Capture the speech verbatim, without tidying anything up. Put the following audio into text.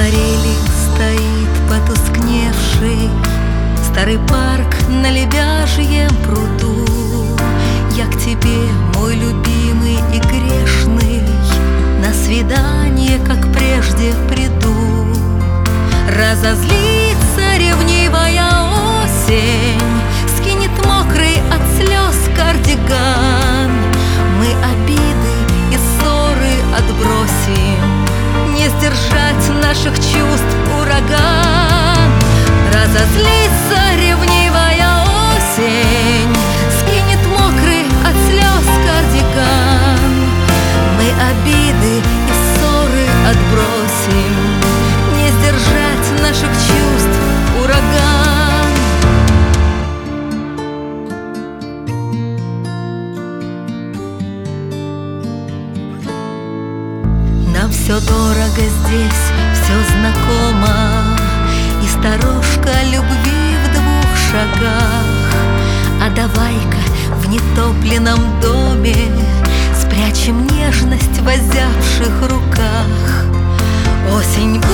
акварели стоит потускневший старый парк на Лебяжьем пруду. Я к тебе, мой любимый и грешный, на свидание, как прежде, приду. Разозлится ревнивая осень, скинет мокрый от слез кардиган. Мы обиды и ссоры отбросим, не сдержать наших чувств ураган. Разозлится ревнивая осень, скинет мокрый от слез кардиган. Мы обиды и ссоры отбросим, не сдержать наших чувств ураган. Нам все дорого здесь, все знакомо, и сторожка любви в двух шагах. А давай-ка в нетопленном доме спрячем нежность в озябших руках. Осень